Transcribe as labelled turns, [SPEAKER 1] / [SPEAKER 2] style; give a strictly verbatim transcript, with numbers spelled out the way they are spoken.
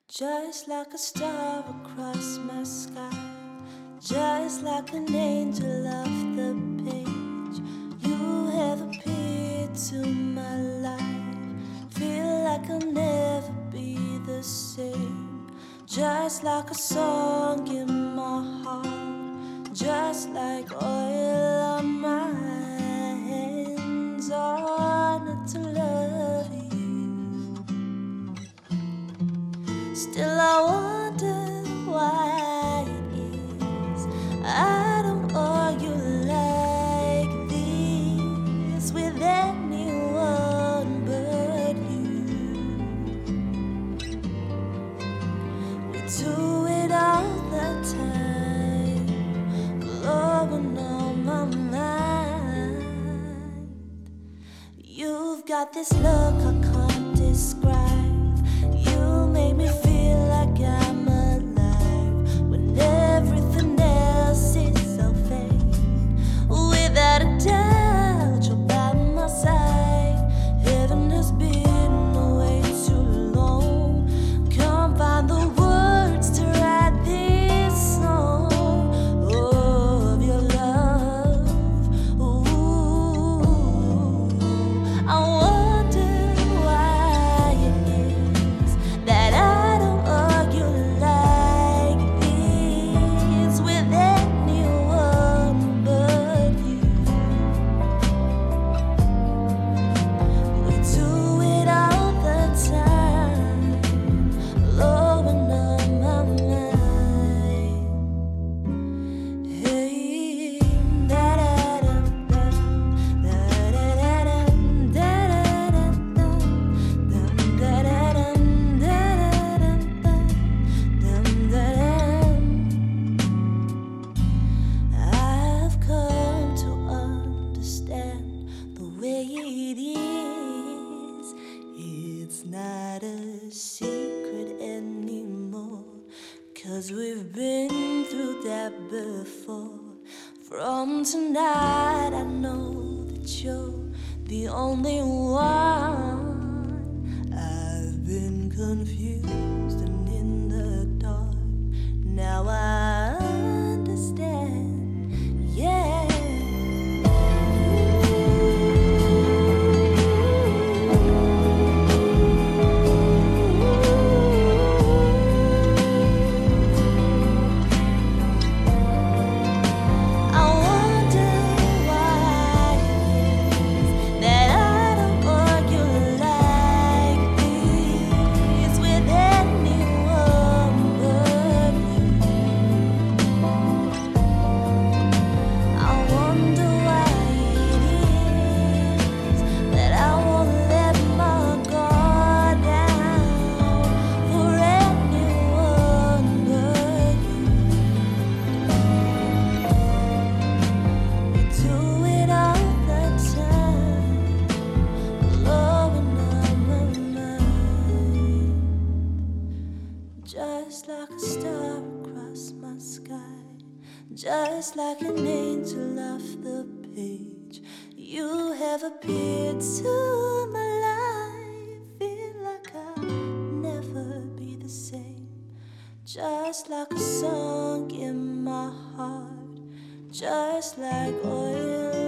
[SPEAKER 1] Just like a star across my sky, just like an angel off the page, you have appeared to my life. Feel like I'll never be the same. Just like a song in my heart, just like oil on my hands, honored to love you. Still I wonder why it is I don't argue like this with anyone but you. We do it all the time, blowing on my mind. You've got this look I can't describe. You make me feel like I'm alive when everything else is so fake. Without a doubt, you're by my side. Heaven has been away too long. Can't find the words to write this song of your love. Ooh, I wonder why it is that I don't argue like this with anyone but you. We do it all the time, blowing up my mind. Hey, da da da da, da da da da, da da da da, I've come to understand the way it is. It's not a secret anymore, 'cause we've been through that before. From tonight I know that you're the only one. I've been confused and in the dark. Now I understand, yeah. I wonder why it is that I don't argue like this with anyone but you. I wonder why it is that I won't let my guard down for anyone but you. We do it all the time, blowing up my mind. Just like a star across my sky, just like an angel off the page, you have appeared to my life. Feel like I'll never be the same. Just like a song in my heart, just like oil